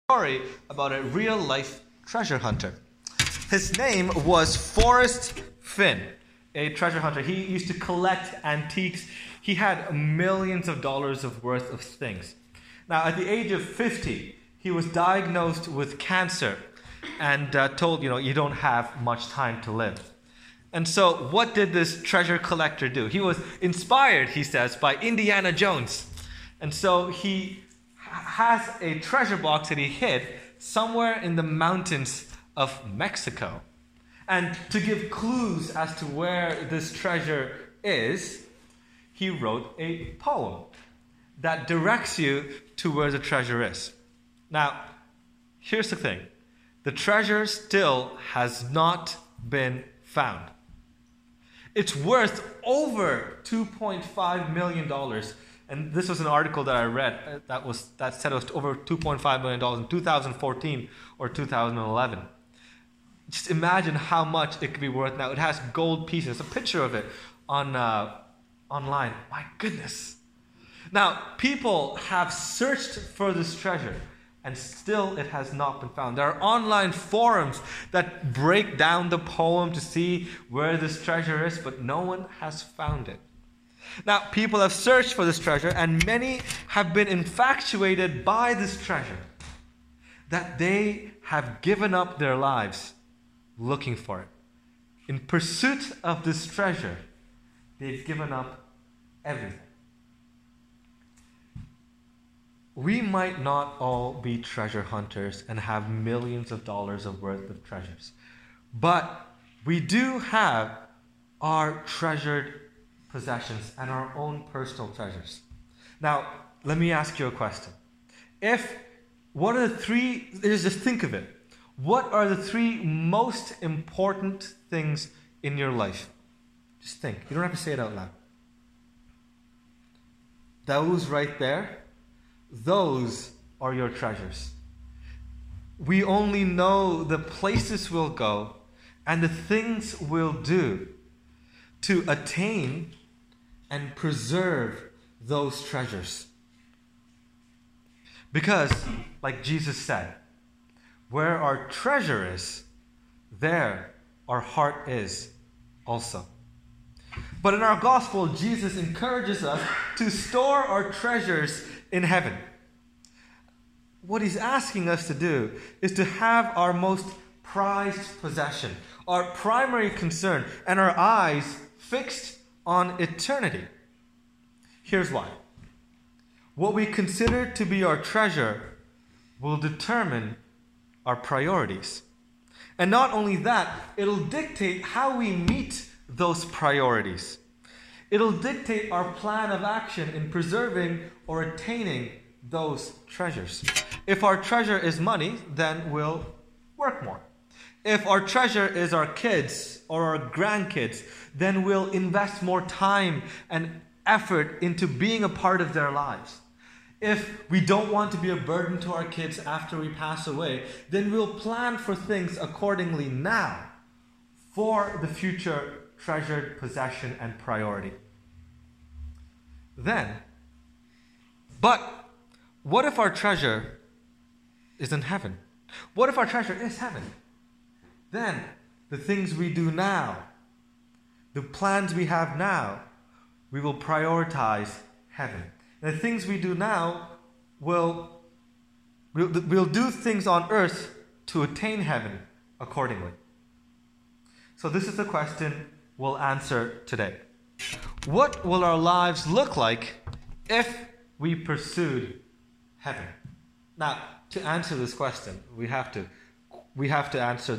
Story about a real-life treasure hunter. His name was Forrest Finn, a treasure hunter. He used to collect antiques. He had millions of dollars worth of things. Now, at the age of 50, he was diagnosed with cancer and told, you don't have much time to live. And so what did this treasure collector do? He was inspired, he says, by Indiana Jones. And so he has a treasure box that he hid somewhere in the mountains of Mexico. And to give clues as to where this treasure is, he wrote a poem that directs you to where the treasure is. Now, here's the thing. The treasure still has not been found. It's worth over $2.5 million. And this was an article that I read that said it was over $2.5 million in 2014 or 2011. Just imagine how much it could be worth now. It has gold pieces. A picture of it online. My goodness. Now, people have searched for this treasure, and still it has not been found. There are online forums that break down the poem to see where this treasure is, but no one has found it. Now, people have searched for this treasure, and many have been infatuated by this treasure that they have given up their lives looking for it. In pursuit of this treasure, they've given up everything. We might not all be treasure hunters and have millions of dollars worth of treasures, but we do have our treasured possessions and our own personal treasures. Now, let me ask you a question. Just think of it. What are the three most important things in your life? Just think. You don't have to say it out loud. Those right there, those are your treasures. We only know the places we'll go and the things we'll do to attain and preserve those treasures. Because, like Jesus said, where our treasure is, there our heart is also. But in our gospel, Jesus encourages us to store our treasures in heaven. What he's asking us to do is to have our most prized possession, our primary concern, and our eyes fixed on eternity. Here's why. What we consider to be our treasure will determine our priorities. And not only that, it'll dictate how we meet those priorities. It'll dictate our plan of action in preserving or attaining those treasures. If our treasure is money, then we'll work more. If our treasure is our kids or our grandkids, then we'll invest more time and effort into being a part of their lives. If we don't want to be a burden to our kids after we pass away, then we'll plan for things accordingly now for the future treasured possession and priority. But what if our treasure is in heaven? What if our treasure is heaven? Then the things we do now, the plans we have now, we will prioritize heaven. And the things we do now, we'll do things on earth to attain heaven accordingly. So this is the question we'll answer today. What will our lives look like if we pursued heaven? Now, to answer this question, we have to answer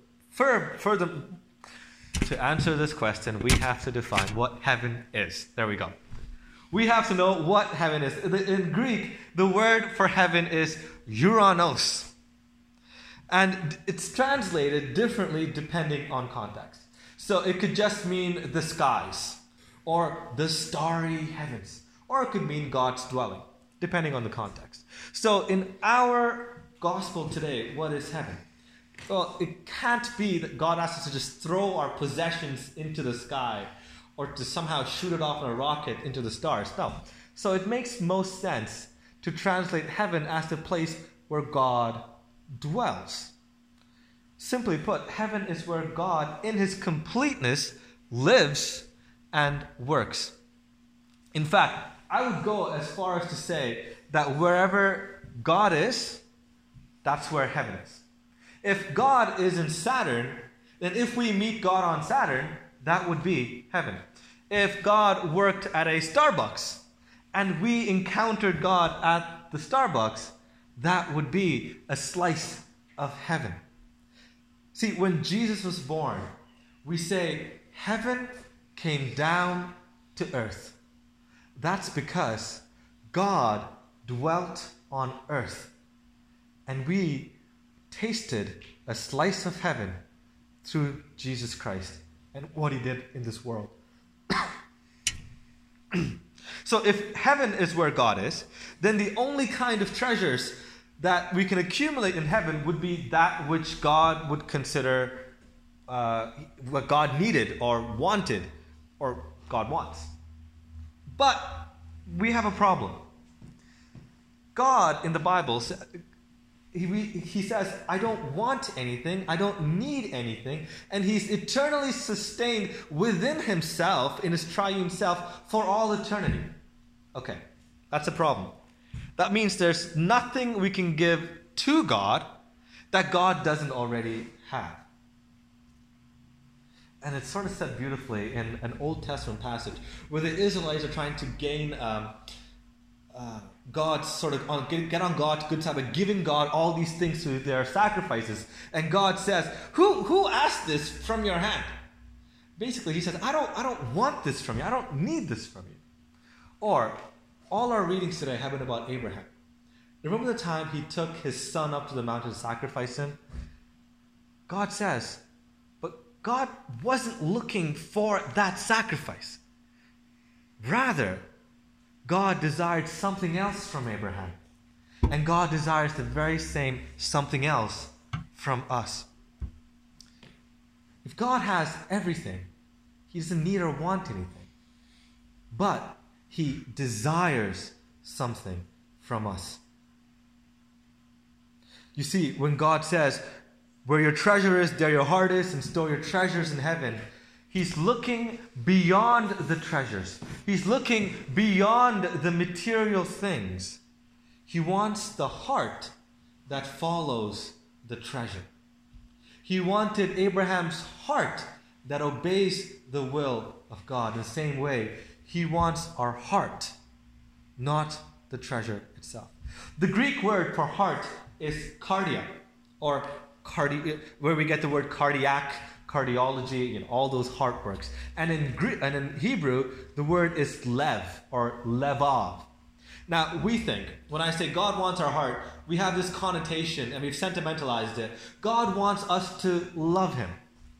to answer this question, we have to define what heaven is. There we go. We have to know what heaven is. In Greek, the word for heaven is uranos. And it's translated differently depending on context. So it could just mean the skies, or the starry heavens, or it could mean God's dwelling, depending on the context. So in our gospel today, what is heaven? Well, it can't be that God asks us to just throw our possessions into the sky or to somehow shoot it off in a rocket into the stars. No. So it makes most sense to translate heaven as the place where God dwells. Simply put, heaven is where God, in his completeness, lives and works. In fact, I would go as far as to say that wherever God is, that's where heaven is. If God is in Saturn, then if we meet God on Saturn, that would be heaven. If God worked at a Starbucks and we encountered God at the Starbucks, that would be a slice of heaven. See, when Jesus was born, we say heaven came down to earth. That's because God dwelt on earth, and we tasted a slice of heaven through Jesus Christ and what he did in this world. So if heaven is where God is, then the only kind of treasures that we can accumulate in heaven would be that which God would consider what God needed or wanted, or God wants. But we have a problem. God in the Bible, he says, I don't want anything, I don't need anything, and he's eternally sustained within himself, in his triune self, for all eternity. Okay, that's a problem. That means there's nothing we can give to God that God doesn't already have. And it's sort of said beautifully in an Old Testament passage where the Israelites are trying to gain God, sort of get on God's good side by giving God all these things through their sacrifices. And God says, who asked this from your hand? Basically, he says, I don't want this from you. I don't need this from you. Or, all our readings today have been about Abraham. Remember the time he took his son up to the mountain to sacrifice him? God says, but God wasn't looking for that sacrifice. Rather, God desired something else from Abraham. And God desires the very same something else from us. If God has everything, he doesn't need or want anything. But he desires something from us. You see, when God says, where your treasure is, there your heart is, and store your treasures in heaven, he's looking beyond the treasures. He's looking beyond the material things. He wants the heart that follows the treasure. He wanted Abraham's heart that obeys the will of God. In the same way, he wants our heart, not the treasure itself. The Greek word for heart is cardia, or where we get the word cardiac, cardiology, all those heart works. And in Hebrew, the word is lev, or levav. Now, we think, when I say God wants our heart, we have this connotation, and we've sentimentalized it. God wants us to love him.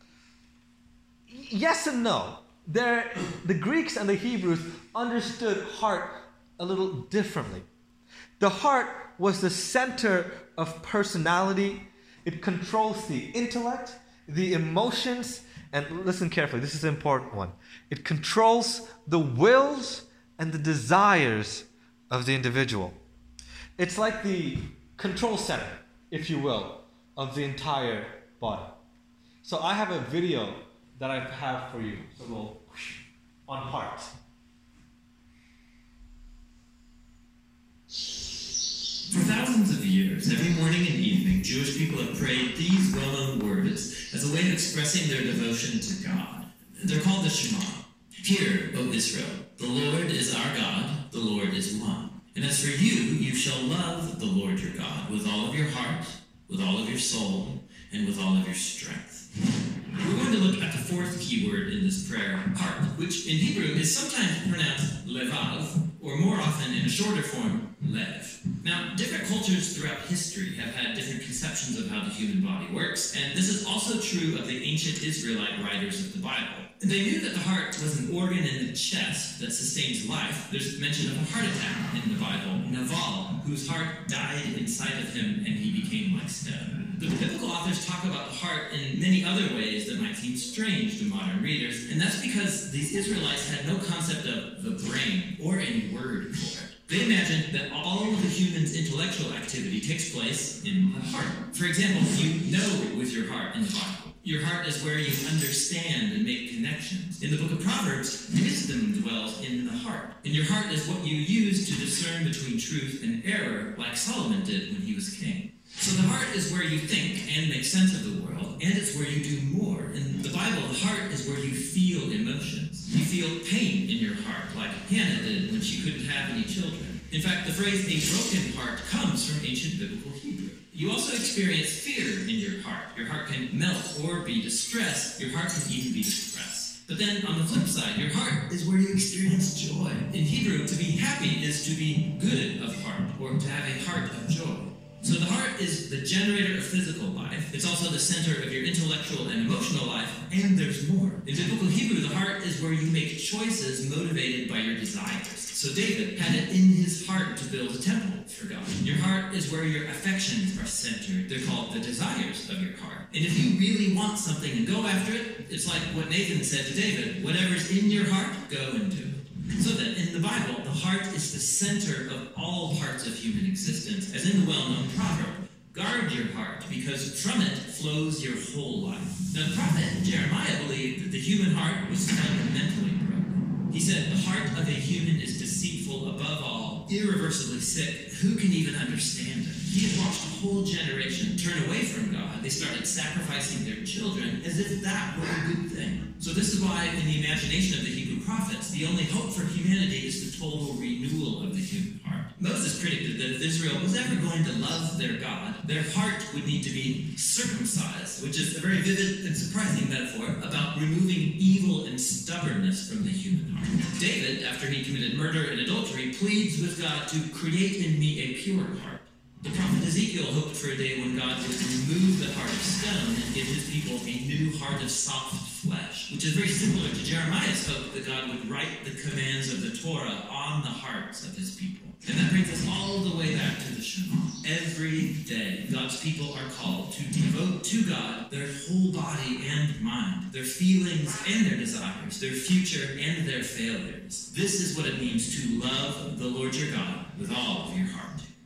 Yes and no. The Greeks and the Hebrews understood heart a little differently. The heart was the center of personality. It controls the intellect, the emotions, and listen carefully, this is an important one. It controls the wills and the desires of the individual. It's like the control center, if you will, of the entire body. So I have a video that I have for you. So we'll on heart. For thousands of years, every morning and evening, Jewish people have prayed these well-known words as a way of expressing their devotion to God. They're called the Shema. Hear, O Israel, the Lord is our God, the Lord is one. And as for you, you shall love the Lord your God with all of your heart, with all of your soul, and with all of your strength. We're going to look at the fourth key word in this prayer, heart, which in Hebrew is sometimes pronounced levav, or more often in a shorter form, lev. Now, different cultures throughout history have had different conceptions of how the human body works, and this is also true of the ancient Israelite writers of the Bible. They knew that the heart was an organ in the chest that sustains life. There's mention of a heart attack in the Bible, Naval, whose heart died inside of him and he became like stone. The biblical authors talk about the heart in many other ways that might seem strange to modern readers, and that's because these Israelites had no concept of the brain or any word for it. They imagined that all of the human's intellectual activity takes place in the heart. For example, you know with your heart in the Bible. Your heart is where you understand and make connections. In the book of Proverbs, wisdom dwells in the heart. And your heart is what you use to discern between truth and error, like Solomon did when he was king. So the heart is where you think and make sense of the world, and it's where you do more. In the Bible, the heart is where you feel emotions. You feel pain in your heart, like Hannah did when she couldn't have any children. In fact, the phrase "a broken heart" comes from ancient biblical Hebrew. You also experience fear in your heart. Your heart can melt or be distressed. Your heart can even be depressed. But then on the flip side, your heart is where you experience joy. In Hebrew, to be happy is to be good of heart, or to have a heart of joy. So the heart is the generator of physical life. It's also the center of your intellectual and emotional life, and there's more. In biblical Hebrew, the heart is where you make choices motivated by your desires. So David had it in his heart to build a temple for God. Your heart is where your affections are centered. They're called the desires of your heart. And if you really want something and go after it, it's like what Nathan said to David, whatever's in your heart, go and do it. So that in the Bible, the heart is the center of all parts of human existence, as in the well-known proverb, guard your heart, because from it flows your whole life. Now, the prophet Jeremiah believed that the human heart was fundamentally broken. He said, the heart of a human is deceitful above all, irreversibly sick. Who can even understand it? He had watched a whole generation turn away from God. They started sacrificing their children as if that were a good thing. So this is why, in the imagination of the Hebrew prophets, the only hope for humanity is the total renewal of the human heart. Moses predicted that if Israel was ever going to love their God, their heart would need to be circumcised, which is a very vivid and surprising metaphor about removing evil and stubbornness from the human heart. David, after he committed murder and adultery, pleads with God to create in me a pure heart. The prophet Ezekiel hoped for a day when God would remove the heart of stone and give his people a new heart of soft flesh, which is very similar to Jeremiah's hope that God would write the commands of the Torah on the hearts of his people. And that brings us all the way back to the Shema. Every day, God's people are called to devote to God their whole body and mind, their feelings and their desires, their future and their failures. This is what it means to love the Lord your God with all of your heart.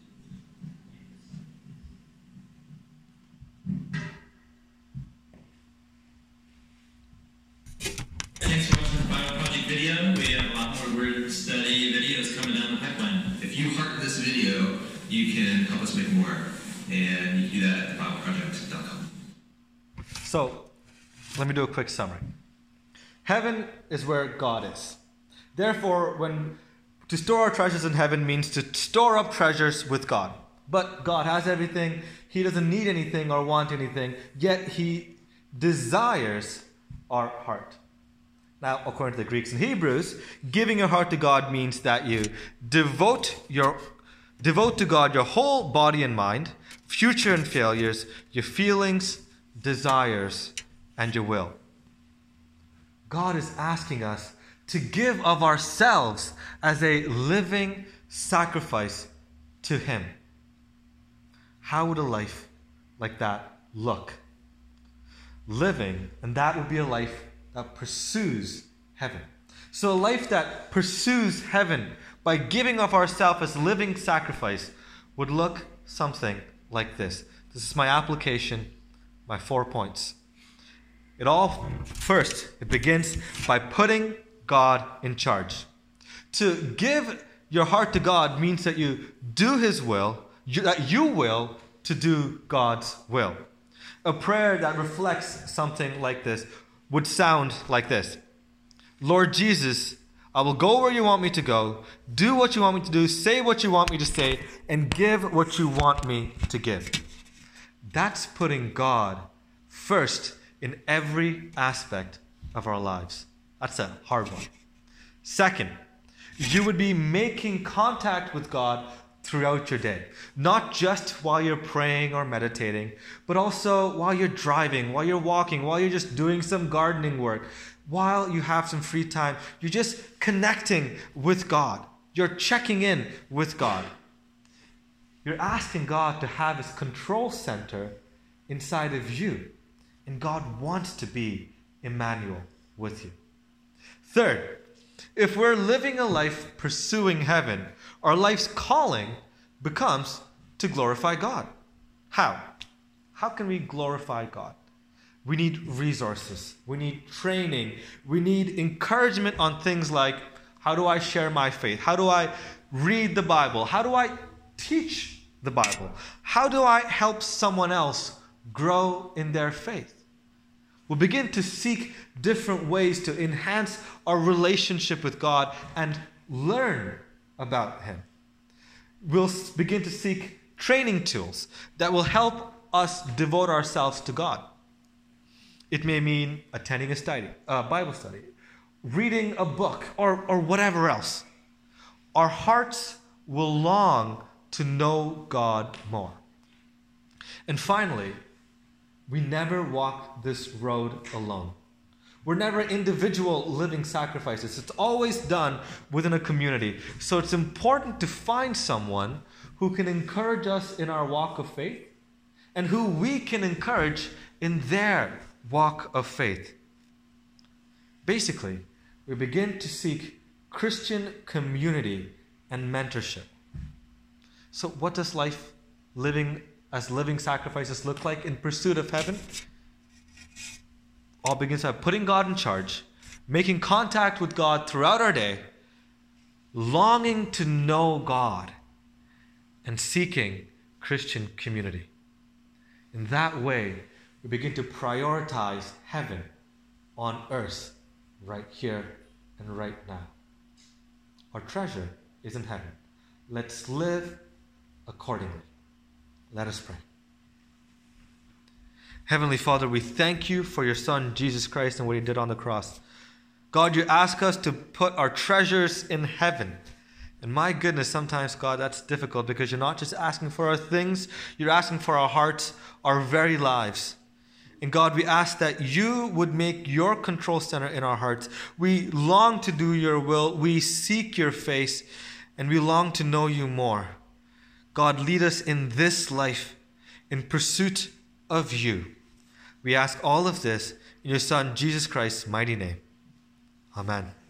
Thanks for watching the Bible Project video. We have a lot more word study videos coming down the pipeline. If you heart this video, you can help us make more. And you can do that at thebibleproject.com. So, let me do a quick summary. Heaven is where God is. Therefore, to store our treasures in heaven means to store up treasures with God. But God has everything. He doesn't need anything or want anything. Yet He desires our heart. Now, according to the Greeks and Hebrews, giving your heart to God means that you devote to God your whole body and mind, future and failures, your feelings, desires, and your will. God is asking us to give of ourselves as a living sacrifice to Him. How would a life like that look? Living, and that would be a life that pursues heaven. So a life that pursues heaven by giving of ourselves as living sacrifice would look something like this. This is my application, my 4 points. It begins by putting God in charge. To give your heart to God means that you do His will, that you will to do God's will. A prayer that reflects something like this would sound like this. Lord Jesus, I will go where you want me to go, do what you want me to do, say what you want me to say, and give what you want me to give. That's putting God first in every aspect of our lives. That's a hard one. Second, you would be making contact with God throughout your day. Not just while you're praying or meditating, but also while you're driving, while you're walking, while you're just doing some gardening work, while you have some free time. You're just connecting with God. You're checking in with God. You're asking God to have His control center inside of you. And God wants to be Emmanuel with you. Third, if we're living a life pursuing heaven, our life's calling becomes to glorify God. How? How can we glorify God? We need resources. We need training. We need encouragement on things like, how do I share my faith? How do I read the Bible? How do I teach the Bible? How do I help someone else grow in their faith? We'll begin to seek different ways to enhance our relationship with God and learn about Him. We'll begin to seek training tools that will help us devote ourselves to God. It may mean attending a Bible study, reading a book, or whatever else. Our hearts will long to know God more. And finally, we never walk this road alone. We're never individual living sacrifices. It's always done within a community. So it's important to find someone who can encourage us in our walk of faith and who we can encourage in their walk of faith. Basically, we begin to seek Christian community and mentorship. So what does life living as living sacrifices look like in pursuit of heaven? All begins by putting God in charge, making contact with God throughout our day, longing to know God, and seeking Christian community. In that way, we begin to prioritize heaven on earth right here and right now. Our treasure is in heaven. Let's live accordingly. Let us pray. Heavenly Father, we thank you for your Son, Jesus Christ, and what He did on the cross. God, you ask us to put our treasures in heaven. And my goodness, sometimes, God, that's difficult because you're not just asking for our things, you're asking for our hearts, our very lives. And God, we ask that you would make your control center in our hearts. We long to do your will. We seek your face, and we long to know you more. God, lead us in this life in pursuit of you. We ask all of this in your Son, Jesus Christ's mighty name. Amen.